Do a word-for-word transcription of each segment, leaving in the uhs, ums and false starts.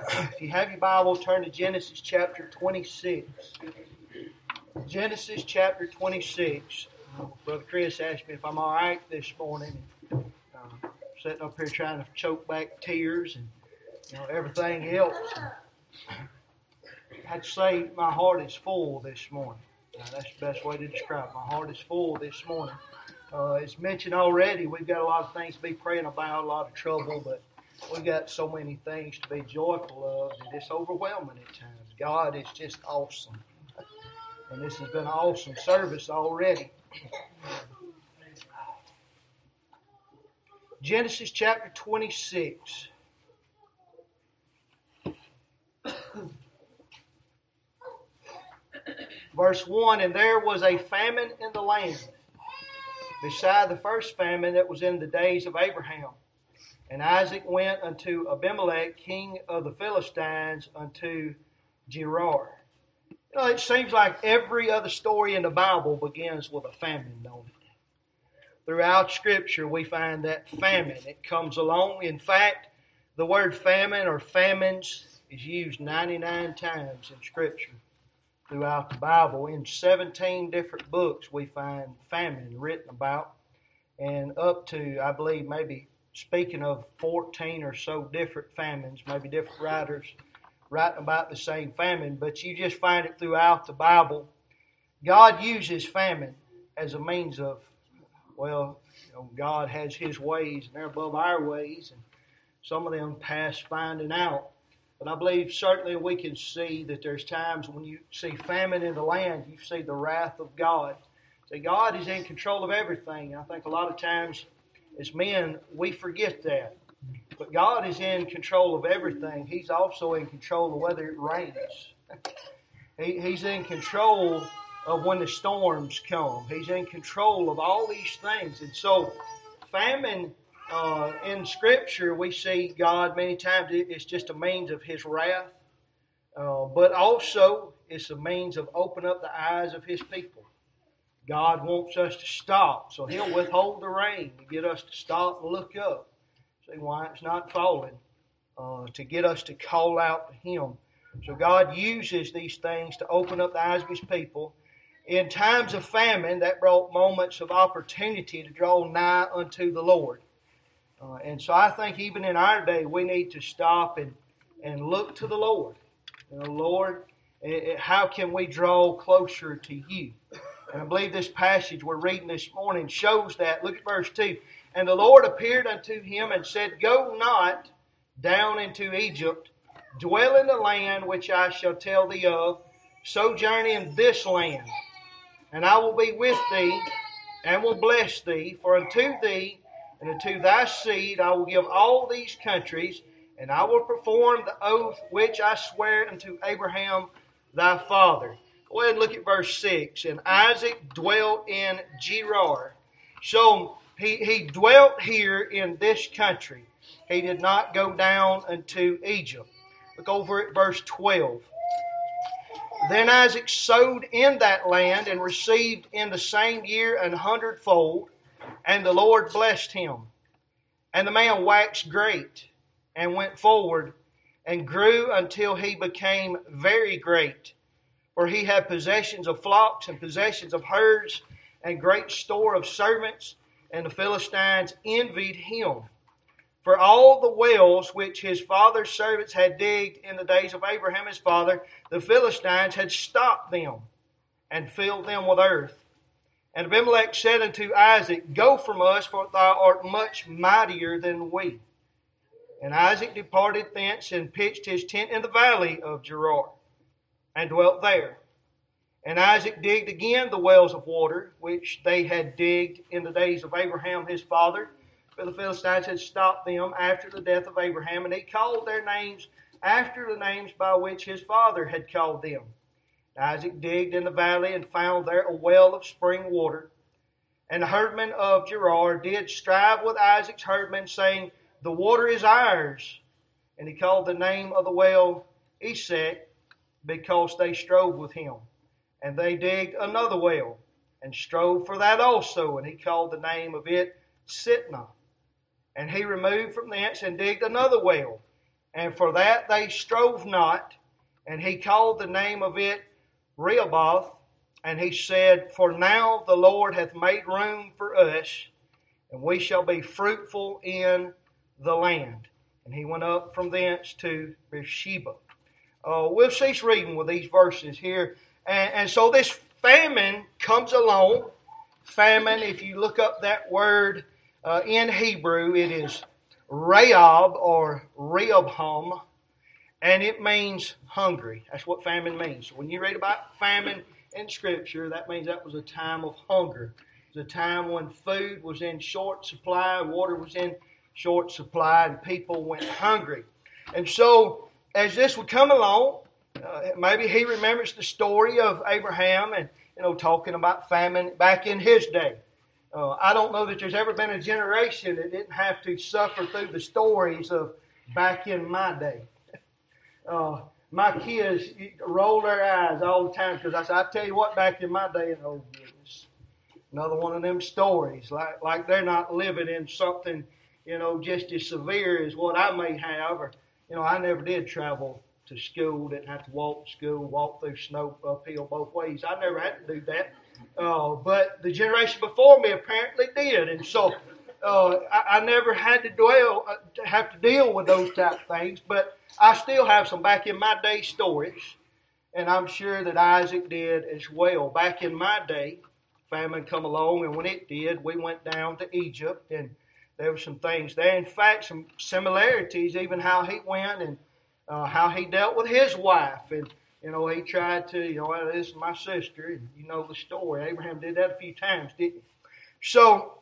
If you have your Bible, turn to Genesis chapter twenty-six. Genesis chapter twenty-six. Uh, Brother Chris asked me if I'm all right this morning. Uh, sitting up here trying to choke back tears and you know everything else. I'd say my heart is full this morning. Uh, that's the best way to describe it. My heart is full this morning. Uh, as mentioned already, we've got a lot of things to be praying about, a lot of trouble, but we've got so many things to be joyful of that it's overwhelming at times. God is just awesome. And this has been an awesome service already. Genesis chapter twenty-six. Verse one, and there was a famine in the land, beside the first famine that was in the days of Abraham. And Isaac went unto Abimelech, king of the Philistines, unto Gerar. You know, it seems like every other story in the Bible begins with a famine, don't it? Throughout Scripture, we find that famine. It comes along. In fact, the word famine or famines is used ninety-nine times in Scripture throughout the Bible. In seventeen different books, we find famine written about. And up to, I believe, maybe speaking of fourteen or so different famines, maybe different writers writing about the same famine, but you just find it throughout the Bible. God uses famine as a means of, well, you know, God has His ways and they're above our ways, and some of them past finding out. But I believe certainly we can see that there's times when you see famine in the land, you see the wrath of God. So God is in control of everything. I think a lot of times as men, we forget that. But God is in control of everything. He's also in control of whether it rains. he, he's in control of when the storms come. He's in control of all these things. And so famine uh, in Scripture, we see God many times, it's just a means of His wrath. Uh, but also, it's a means of opening up the eyes of His people. God wants us to stop, so He'll withhold the rain to get us to stop and look up. See why it's not falling, uh, to get us to call out to Him. So God uses these things to open up the eyes of His people. In times of famine, that brought moments of opportunity to draw nigh unto the Lord. Uh, and so I think even in our day, we need to stop and, and look to the Lord. You know, Lord, how can we draw closer to You? And I believe this passage we're reading this morning shows that. Look at verse two. And the Lord appeared unto him and said, Go not down into Egypt, dwell in the land which I shall tell thee of, sojourn in this land. And I will be with thee, and will bless thee, for unto thee and unto thy seed I will give all these countries, and I will perform the oath which I swear unto Abraham thy father. Go ahead and look at verse six. And Isaac dwelt in Gerar. So he, he dwelt here in this country. He did not go down into Egypt. Look over at verse twelve. Then Isaac sowed in that land and received in the same year an hundredfold, and the Lord blessed him. And the man waxed great and went forward and grew until he became very great. For he had possessions of flocks and possessions of herds and great store of servants, and the Philistines envied him. For all the wells which his father's servants had digged in the days of Abraham his father, the Philistines had stopped them and filled them with earth. And Abimelech said unto Isaac, Go from us, for thou art much mightier than we. And Isaac departed thence and pitched his tent in the valley of Gerar, and dwelt there. And Isaac digged again the wells of water, which they had digged in the days of Abraham his father, for the Philistines had stopped them after the death of Abraham, and he called their names after the names by which his father had called them. Isaac digged in the valley and found there a well of spring water. And the herdmen of Gerar did strive with Isaac's herdmen, saying, The water is ours. And he called the name of the well Esek, because they strove with him. And they digged another well, and strove for that also. And he called the name of it Sitnah. And he removed from thence and digged another well, And for that they strove not. And he called the name of it Rehoboth. And he said, For now the Lord hath made room for us, and we shall be fruitful in the land. And he went up from thence to Beersheba. Uh, we'll cease reading with these verses here. And, and so this famine comes along. Famine, if you look up that word uh, in Hebrew, it is Rehob or Rehoboam, and it means hungry. That's what famine means. So when you read about famine in Scripture, that means that was a time of hunger. It was a time when food was in short supply, water was in short supply, and people went hungry. And so, as this would come along, uh, maybe he remembers the story of Abraham and, you know, talking about famine back in his day. Uh, I don't know that there's ever been a generation that didn't have to suffer through the stories of back in my day. Uh, my kids roll their eyes all the time because I say, I tell you what, back in my day, and oh goodness, another one of them stories, like like they're not living in something, you know, just as severe as what I may have. Or, you know, I never did travel to school, didn't have to walk to school, walk through snow uphill both ways. I never had to do that. Uh, but the generation before me apparently did. And so uh, I, I never had to dwell, uh, to have to deal with those type of things. But I still have some back in my day stories. And I'm sure that Isaac did as well. Back in my day, famine come along, and when it did, we went down to Egypt, and there were some things there. In fact, some similarities, even how he went and uh, how he dealt with his wife. And, you know, he tried to, you know, well, this is my sister, and you know the story. Abraham did that a few times, didn't he? So,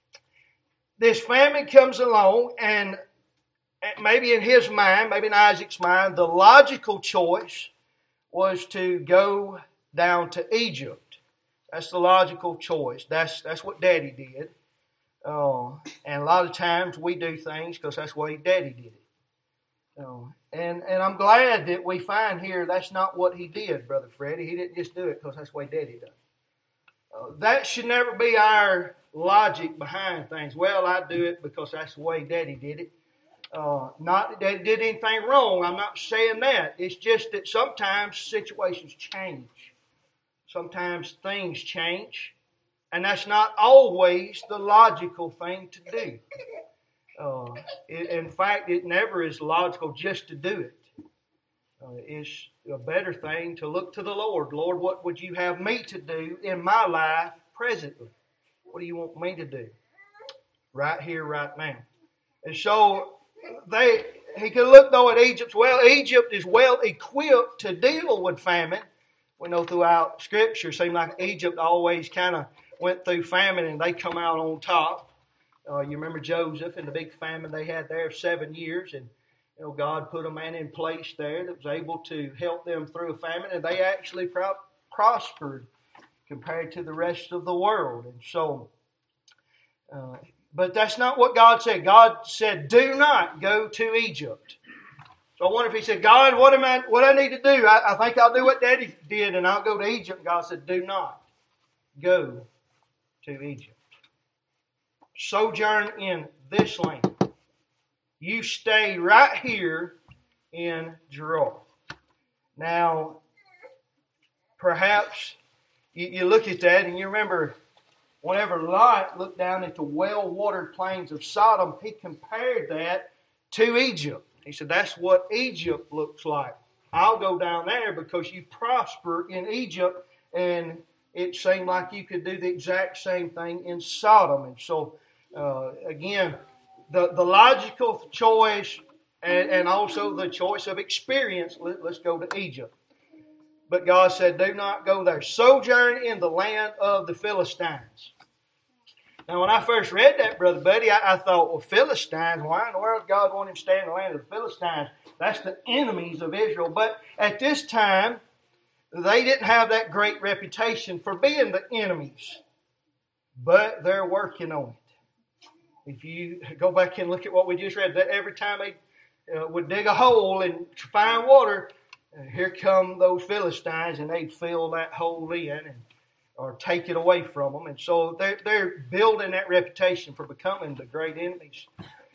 this famine comes along, and maybe in his mind, maybe in Isaac's mind, the logical choice was to go down to Egypt. That's the logical choice. That's that's what Daddy did. Uh, and a lot of times we do things because that's the way Daddy did it. Uh, and, and I'm glad that we find here that's not what he did, Brother Freddie. He didn't just do it because that's the way Daddy does. Uh, that should never be our logic behind things. Well, I do it because that's the way Daddy did it. Uh, not that Daddy did anything wrong. I'm not saying that. It's just that sometimes situations change. Sometimes things change. And that's not always the logical thing to do. Uh, it, in fact, it never is logical just to do it. Uh, it's a better thing to look to the Lord. Lord, what would you have me to do in my life presently? What do you want me to do? Right here, right now. And so they he could look though at Egypt. Well, Egypt is well equipped to deal with famine. We know throughout Scripture, it seems like Egypt always kind of went through famine and they come out on top. Uh, you remember Joseph and the big famine they had there of seven years, and you know God put a man in place there that was able to help them through a famine, and they actually pro- prospered compared to the rest of the world. And so, uh, but that's not what God said. God said, "Do not go to Egypt." So I wonder if He said, "God, what am I? What I need to do? I, I think I'll do what Daddy did, and I'll go to Egypt." And God said, "Do not go to Egypt. Sojourn in this land. You stay right here in Gerar." Now, perhaps you, you look at that and you remember whenever Lot looked down at the well-watered plains of Sodom, he compared that to Egypt. He said, that's what Egypt looks like. I'll go down there because you prosper in Egypt, and it seemed like you could do the exact same thing in Sodom. And so, uh, again, the, the logical choice and, and also the choice of experience, let, let's go to Egypt. But God said, do not go there. Sojourn in the land of the Philistines. Now, when I first read that, Brother Buddy, I, I thought, well, Philistines, why in the world did God want him to stay in the land of the Philistines? That's the enemies of Israel. But at this time, they didn't have that great reputation for being the enemies. But they're working on it. If you go back and look at what we just read, that every time they uh, would dig a hole and find water, uh, here come those Philistines, and they'd fill that hole in and or take it away from them. And so they're, they're building that reputation for becoming the great enemies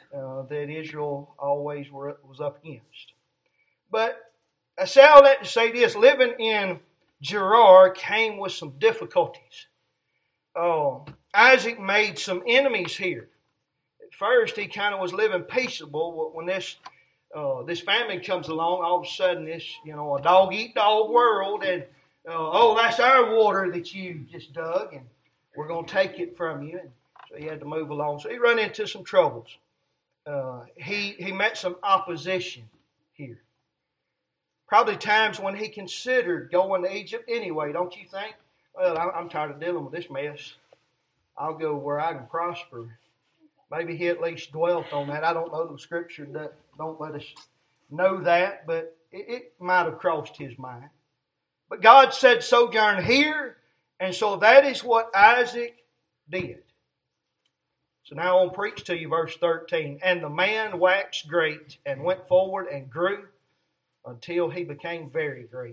uh, that Israel always were, was up against. But I say all that to say this: living in Gerar came with some difficulties. Uh, Isaac made some enemies here. At first, he kind of was living peaceable. When this uh, this famine comes along, all of a sudden, this you know a dog eat dog world, and uh, oh, that's our water that you just dug, and we're going to take it from you. And so he had to move along. So he ran into some troubles. Uh, he he met some opposition here. Probably times when he considered going to Egypt anyway, don't you think? Well, I'm tired of dealing with this mess. I'll go where I can prosper. Maybe he at least dwelt on that. I don't know the scripture that don't let us know that, but it, it might have crossed his mind. But God said, sojourn here, and so that is what Isaac did. So now I'll preach to you verse thirteen. And the man waxed great and went forward and grew until he became very great.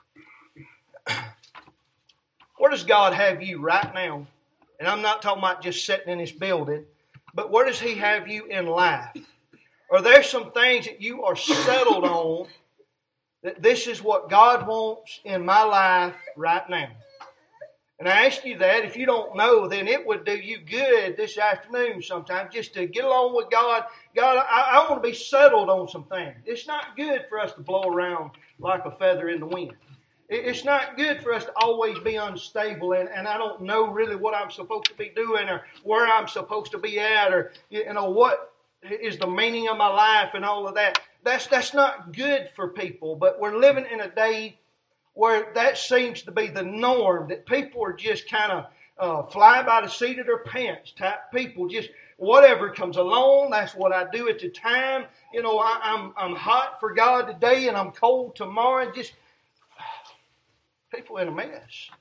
Where does God have you right now? And I'm not talking about just sitting in this building, but where does He have you in life? Are there some things that you are settled on that this is what God wants in my life right now? And I ask you that. If you don't know, then it would do you good this afternoon sometime just to get along with God. God, I, I want to be settled on some things. It's not good for us to blow around like a feather in the wind. It, it's not good for us to always be unstable and, and I don't know really what I'm supposed to be doing or where I'm supposed to be at or you know what is the meaning of my life and all of that. That's, that's not good for people, but we're living in a day where that seems to be the norm, that people are just kind of uh, fly by the seat of their pants type people. Just whatever comes along, that's what I do at the time. You know, I, I'm I'm hot for God today and I'm cold tomorrow. Just people in a mess.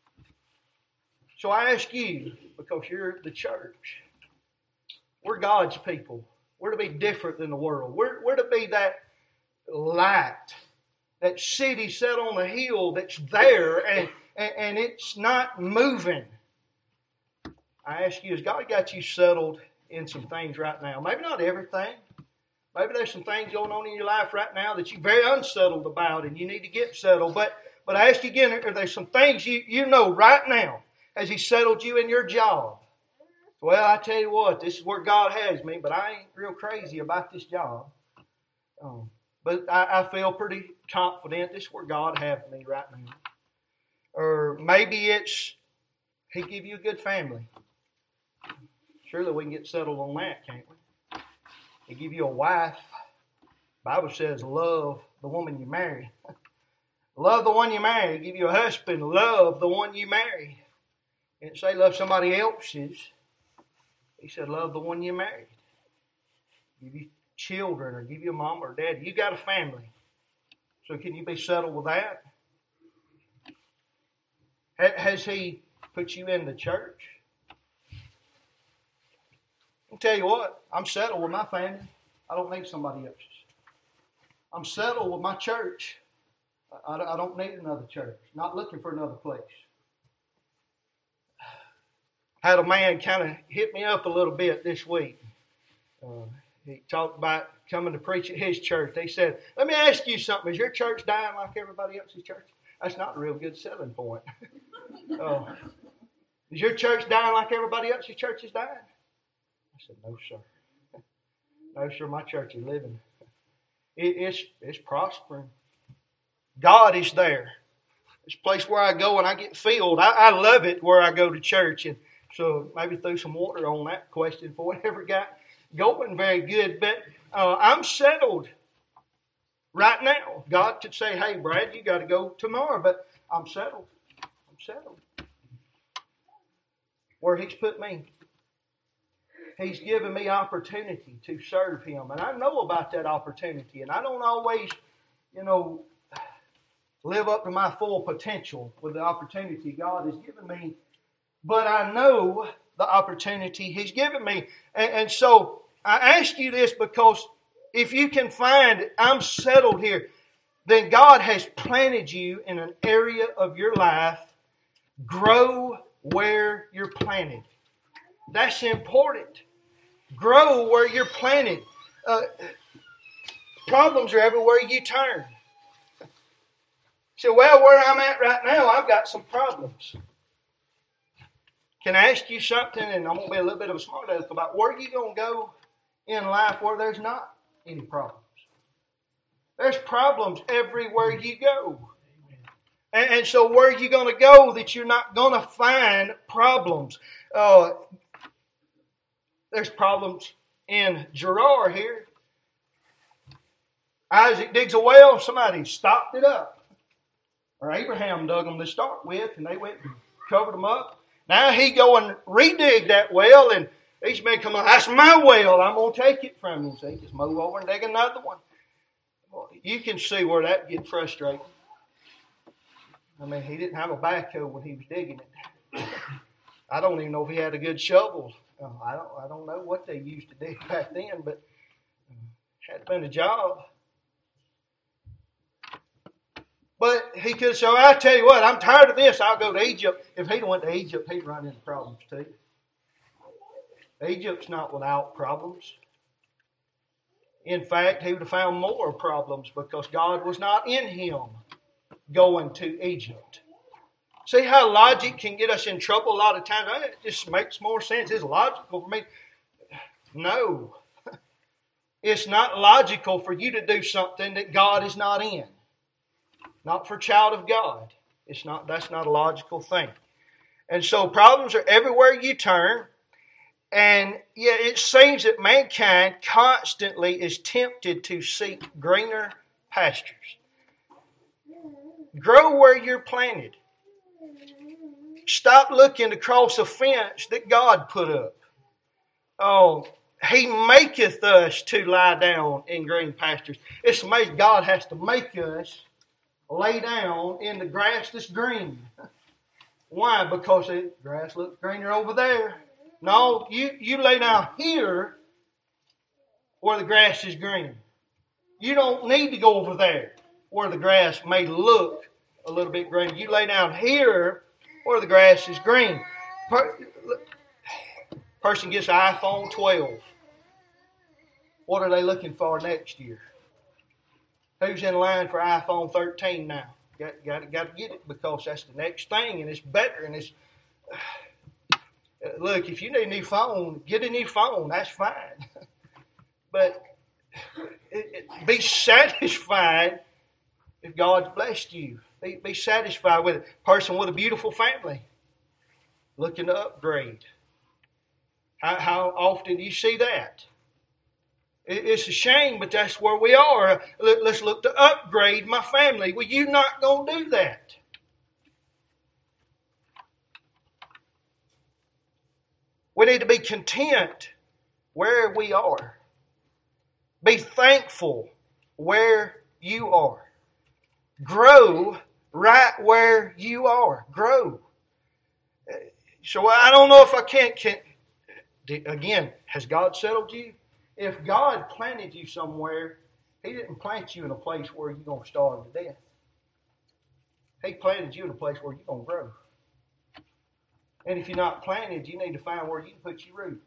So I ask you, because you're the church, we're God's people. We're to be different than the world. We're, we're to be that light. That city set on a hill that's there and, and, and it's not moving. I ask you, has God got you settled in some things right now? Maybe not everything. Maybe there's some things going on in your life right now that you're very unsettled about and you need to get settled. But but I ask you again, are there some things you, you know right now? Has He settled you in your job? Well, I tell you what, this is where God has me, but I ain't real crazy about this job. Um, But I, I feel pretty confident this is where God has me right now. Or maybe it's He give you a good family. Surely we can get settled on that, can't we? He give you a wife. The Bible says love the woman you marry. Love the one you marry. Give you a husband. Love the one you marry. He didn't say love somebody else's. He said love the one you married. Give you children or give you a mom or dad. You got a family. So can you be settled with that? Has He put you in the church? I'll tell you what, I'm settled with my family. I don't need somebody else's. I'm settled with my church. I, I don't need another church. Not looking for another place. I had a man kind of hit me up a little bit this week. Uh, He talked about coming to preach at his church. They said, let me ask you something. Is your church dying like everybody else's church? That's not a real good selling point. uh, is your church dying like everybody else's church is dying? I said, no, sir. No, sir, my church is living. It, it's, it's prospering. God is there. This place where I go and I get filled. I, I love it where I go to church. And so maybe throw some water on that question for whatever got going very good, but uh, I'm settled right now. God could say, hey, Brad, you got to go tomorrow, but I'm settled. I'm settled. Where He's put me. He's given me opportunity to serve Him, and I know about that opportunity, and I don't always, you know, live up to my full potential with the opportunity God has given me, but I know the opportunity He's given me. And, and so I ask you this because if you can find I'm settled here, then God has planted you in an area of your life. Grow where you're planted. That's important. Grow where you're planted. Uh, problems are everywhere you turn. So, well, where I'm at right now, I've got some problems. Can I ask you something, and I'm going to be a little bit of a smart aleck about where are you going to go in life where there's not any problems? There's problems everywhere you go. And, and so where are you going to go that you're not going to find problems? Uh, there's problems in Gerar here. Isaac digs a well, somebody stopped it up. Or Abraham dug them to start with, and they went and covered them up. Now he go and redig that well, and these men come on, that's my well, I'm going to take it from you. So he just move over and dig another one. Well, you can see where that gets frustrating. I mean, he didn't have a backhoe when he was digging it. I don't even know if he had a good shovel. Uh, I don't I don't know what they used to dig back then, but it had been a job. But he could say, I tell you what, I'm tired of this. I'll go to Egypt. If he'd went to Egypt, he'd run into problems too. Egypt's not without problems. In fact, he would have found more problems because God was not in him going to Egypt. See how logic can get us in trouble a lot of times? It just makes more sense. It's logical for me. No. It's not logical for you to do something that God is not in. Not for a child of God. It's not. That's not a logical thing. And so problems are everywhere you turn. And yet it seems that mankind constantly is tempted to seek greener pastures. Grow where you're planted. Stop looking across a fence that God put up. Oh, He maketh us to lie down in green pastures. It's amazing. God has to make us lay down in the grass that's green. Why? Because the grass looks greener over there. No, you, you lay down here where the grass is green. You don't need to go over there where the grass may look a little bit green. You lay down here where the grass is green. Per, person gets an iPhone twelve. What are they looking for next year? Who's in line for iPhone thirteen now? Got, got, got to get it because that's the next thing and it's better. And it's look, if you need a new phone, get a new phone. That's fine. But it, it, be satisfied if God's blessed you. Be, be satisfied with it. Person with a beautiful family looking to upgrade. How, how often do you see that? It's a shame, but that's where we are. Let's look to upgrade my family. Well, you're not going to do that. We need to be content where we are. Be thankful where you are. Grow right where you are. Grow. So I don't know if I can't, can, again, has God settled you? If God planted you somewhere, He didn't plant you in a place where you're going to starve to death. He planted you in a place where you're going to grow. And if you're not planted, you need to find where you can put your roots.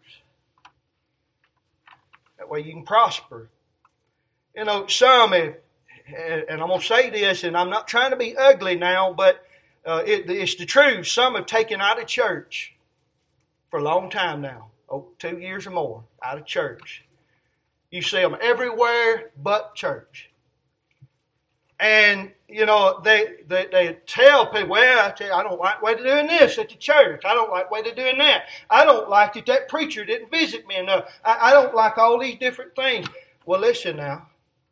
That way you can prosper. You know, some, and I'm going to say this, and I'm not trying to be ugly now, but uh, it, it's the truth. Some have taken out of church for a long time now. Oh, two years or more out of church. You see them everywhere but church. And, you know, they, they, they tell people, well, I, tell you, I don't like the way they're doing this at the church. I don't like the way they're doing that. I don't like that that preacher didn't visit me enough. I, I don't like all these different things. Well, listen now.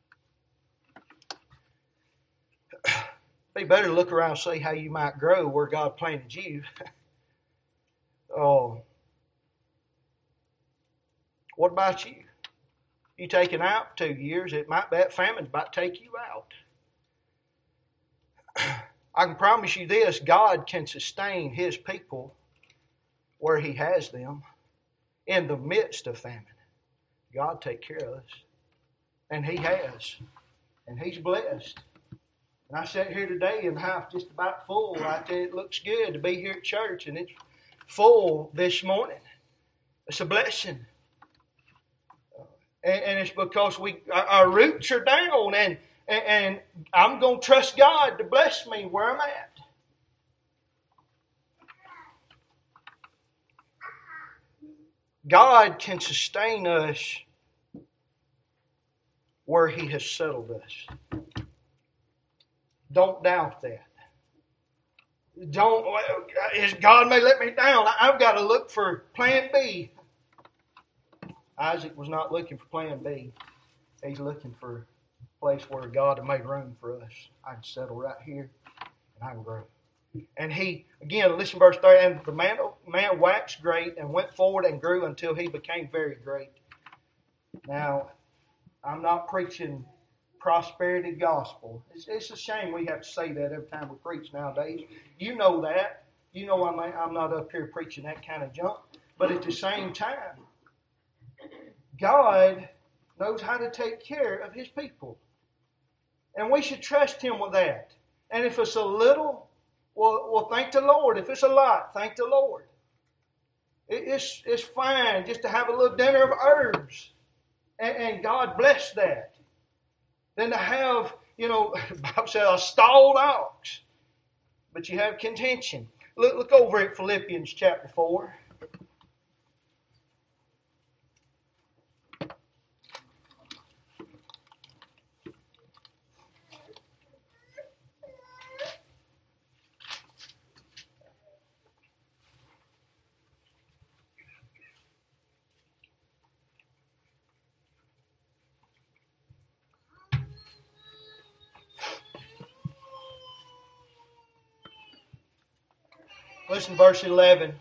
Be better to look around and see how you might grow where God planted you. Oh. What about you? You taken out two years, it might that famine's about to take you out. I can promise you this, God can sustain His people where He has them in the midst of famine. God take care of us. And He has. And He's blessed. And I sat here today in the house just about full. I tell you, it looks good to be here at church, and it's full this morning. It's a blessing. And, and it's because we our, our roots are down, and, and, and I'm going to trust God to bless me where I'm at. God can sustain us where He has settled us. Don't doubt that. Don't, God may let me down. I've got to look for plan B. Isaac was not looking for plan B. He's looking for a place where God had made room for us. I can settle right here and I can grow. And he, again, listen to verse thirty, and the man, man waxed great and went forward and grew until he became very great. Now, I'm not preaching prosperity gospel. It's, it's a shame we have to say that every time we preach nowadays. You know that. You know I'm, I'm not up here preaching that kind of junk. But at the same time, God knows how to take care of His people. And we should trust Him with that. And if it's a little, well, well thank the Lord. If it's a lot, thank the Lord. It, it's, it's fine just to have a little dinner of herbs. And, and God bless that. Than to have, you know, the Bible says a stalled ox. But you have contention. Look, look over at Philippians chapter four. Listen, verse eleven.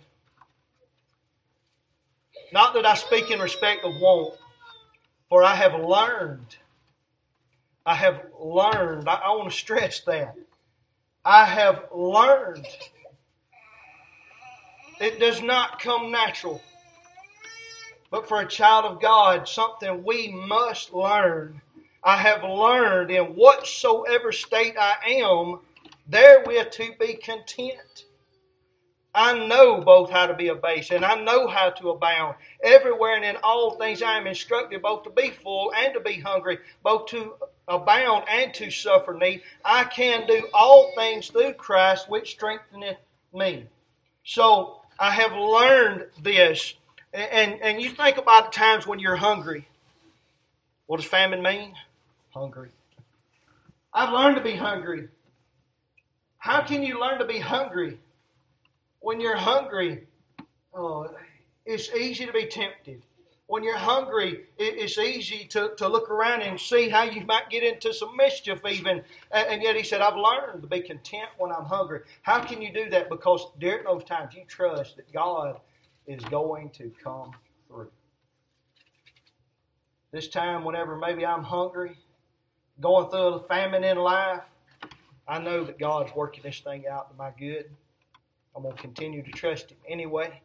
Not that I speak in respect of want, for I have learned. I have learned. I, I want to stress that. I have learned. It does not come natural. But for a child of God, something we must learn. I have learned in whatsoever state I am, therewith to be content. I know both how to be abased, and I know how to abound. Everywhere and in all things I am instructed both to be full and to be hungry, both to abound and to suffer need. I can do all things through Christ, which strengtheneth me. So I have learned this. And, and you think about the times when you're hungry. What does famine mean? Hungry. I've learned to be hungry. How can you learn to be hungry? When you're hungry, oh, it's easy to be tempted. When you're hungry, it's easy to, to look around and see how you might get into some mischief even. And yet he said, I've learned to be content when I'm hungry. How can you do that? Because during those times you trust that God is going to come through. This time, whenever maybe I'm hungry, going through a famine in life, I know that God's working this thing out to my good. I'm going to continue to trust Him anyway.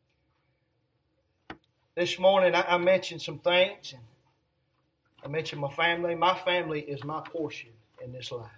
This morning I, I mentioned some things. And I mentioned my family. My family is my portion in this life.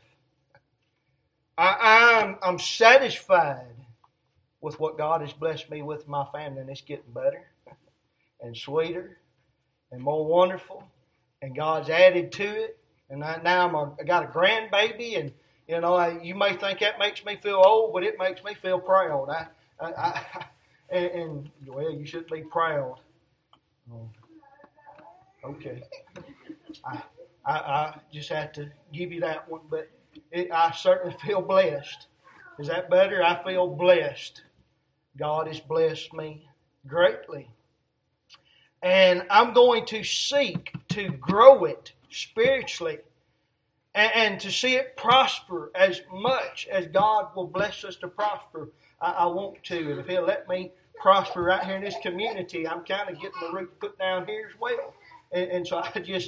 I, I'm, I'm satisfied with what God has blessed me with my family. And it's getting better and sweeter and more wonderful. And God's added to it. And I, now I'm a, I got a grandbaby, and you know, I, you may think that makes me feel old, but it makes me feel proud. I, I, I and, and well, you should be proud. Oh, okay, I, I, I just have to give you that one, but it, I certainly feel blessed. Is that better? I feel blessed. God has blessed me greatly, and I'm going to seek to grow it spiritually. And to see it prosper as much as God will bless us to prosper, I, I want to. And if He'll let me prosper right here in this community, I'm kind of getting the root put down here as well. And, and so I just,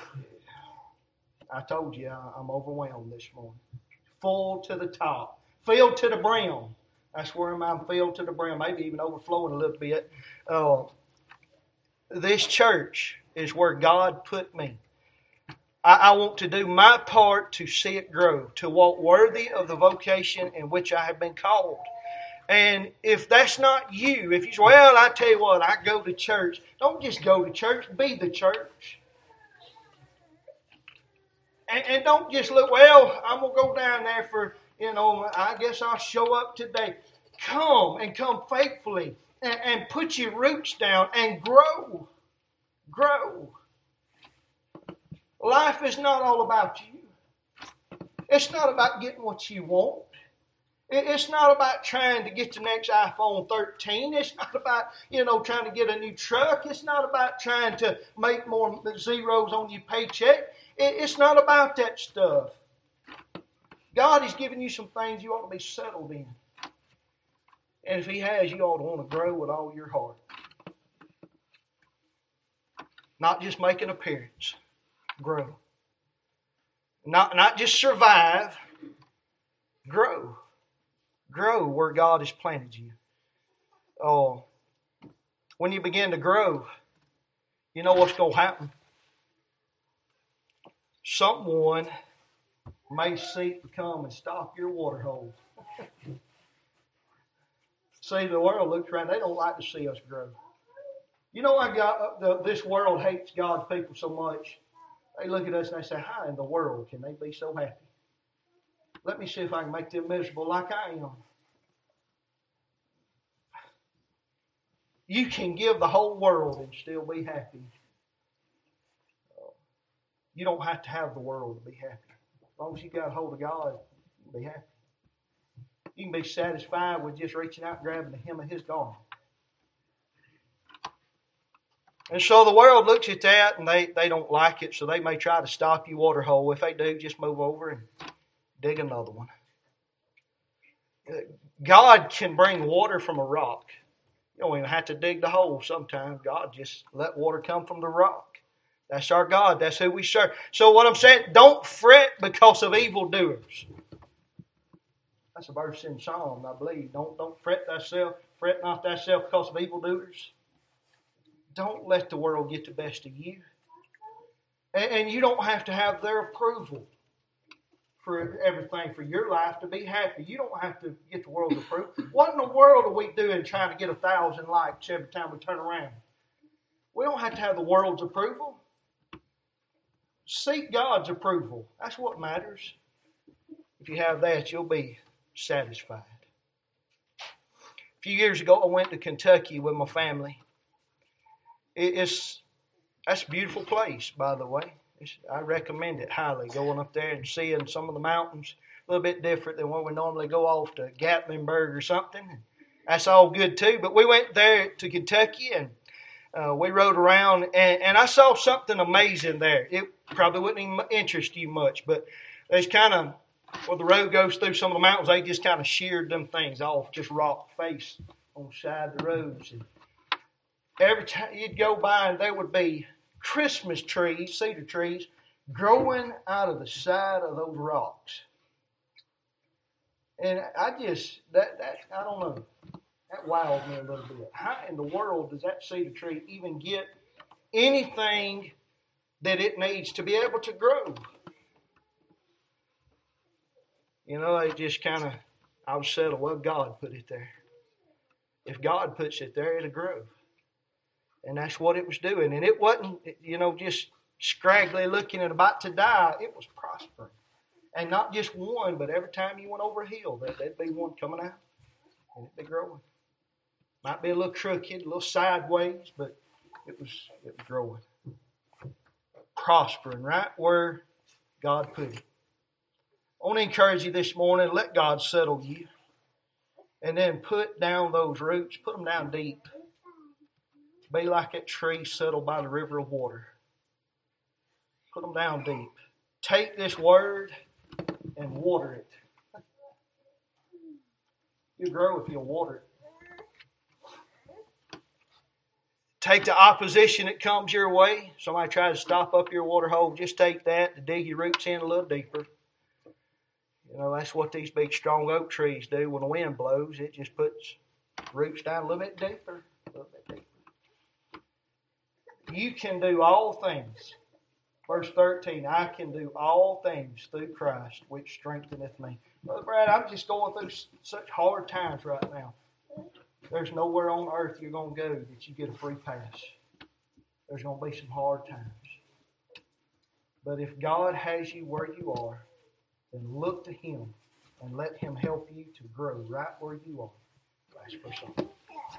I told you, I, I'm overwhelmed this morning. Full to the top. Filled to the brim. That's where I'm filled to the brim. Maybe even overflowing a little bit. Uh, this church is where God put me. I want to do my part to see it grow, to walk worthy of the vocation in which I have been called. And if that's not you, if you say, well, I tell you what, I go to church. Don't just go to church, be the church. And, and don't just look, well, I'm going to go down there for, you know, I guess I'll show up today. Come and come faithfully and, and put your roots down and grow. Grow. Life is not all about you. It's not about getting what you want. It's not about trying to get the next iPhone thirteen. It's not about, you know, trying to get a new truck. It's not about trying to make more zeros on your paycheck. It's not about that stuff. God has given you some things you ought to be settled in. And if He has, you ought to want to grow with all your heart. Not just make an appearance. Grow. Not, not just survive. Grow. Grow where God has planted you. Oh, when you begin to grow, you know what's going to happen? Someone may seek to come and stop your water hole. See, the world looks around. They don't like to see us grow. You know why God, the, this world hates God's people so much? They look at us and they say, how in the world can they be so happy? Let me see if I can make them miserable like I am. You can give the whole world and still be happy. You don't have to have the world to be happy. As long as you got a hold of God, you can be happy. You can be satisfied with just reaching out and grabbing the hem of His garment. And so the world looks at that and they, they don't like it, so they may try to stop your water hole. If they do, just move over and dig another one. God can bring water from a rock. You don't even have to dig the hole sometimes. God just let water come from the rock. That's our God. That's who we serve. So what I'm saying, don't fret because of evildoers. That's a verse in Psalm, I believe. Don't, don't fret thyself, fret not thyself because of evildoers. Don't let the world get the best of you. And, and you don't have to have their approval for everything for your life to be happy. You don't have to get the world's approval. What in the world are we doing trying to get a thousand likes every time we turn around? We don't have to have the world's approval. Seek God's approval. That's what matters. If you have that, you'll be satisfied. A few years ago, I went to Kentucky with my family. It's that's a beautiful place, by the way. It's, I recommend it highly, going up there and seeing some of the mountains. A little bit different than when we normally go off to Gatlinburg or something. That's all good too. But we went there to Kentucky and uh, we rode around, and, and I saw something amazing there. It probably wouldn't even interest you much, but there's kind of, where the road goes through some of the mountains, they just kind of sheared them things off, just rock face on the side of the roads. And every time you'd go by, and there would be Christmas trees, cedar trees, growing out of the side of those rocks. And I just, that, that I don't know, that wowed me a little bit. How in the world does that cedar tree even get anything that it needs to be able to grow? You know, it just kind of, I was settled, well, God put it there. If God puts it there, it'll grow. And that's what it was doing. And it wasn't, you know, just scraggly looking and about to die. It was prospering. And not just one, but every time you went over a hill, there, there'd be one coming out. And it'd be growing. Might be a little crooked, a little sideways, but it was, it was growing. Prospering right where God put it. I want to encourage you this morning, let God settle you. And then put down those roots, put them down deep. Be like that tree settled by the river of water. Put them down deep. Take this word and water it. You grow if you'll water it. Take the opposition that comes your way. Somebody tries to stop up your water hole. Just take that to dig your roots in a little deeper. You know, that's what these big strong oak trees do when the wind blows. It just puts roots down a little bit deeper, a little bit deeper. You can do all things Verse thirteen, I can do all things through Christ, which strengtheneth me. Brother Brad, I'm just going through such hard times right now. There's nowhere on earth you're going to go that you get a free pass. There's going to be some hard times. But if God has you where you are, then look to Him and let Him help you to grow right where you are. Last verse.